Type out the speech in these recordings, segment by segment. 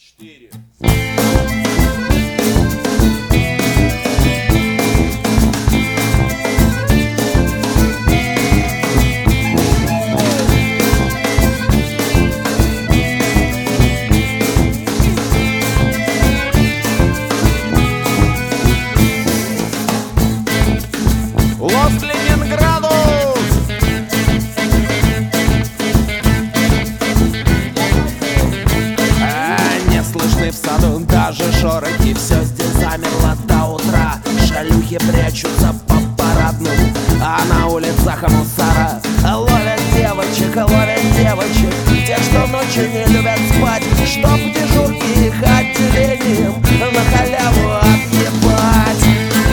4. Лост Ленинграду! Не слышны в саду даже шорохи. Все здесь замерло до утра. Шалюхи прячутся по парадным, а на улицах мусора ловят девочек, тех, что ночью не любят спать, чтоб дежурки их отделением на халяву отъебать.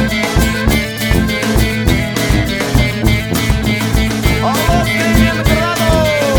Лост Ленинграду!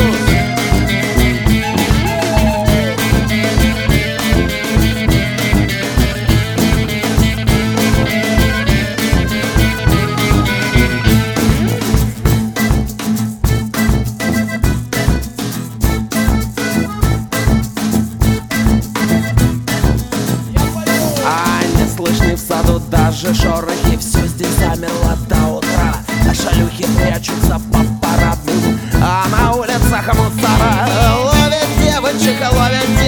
Не слышны в саду даже шорохи. Все здесь замерло до утра. Шалюхи прячутся по парадным, а на улицах мусора ловят девочек,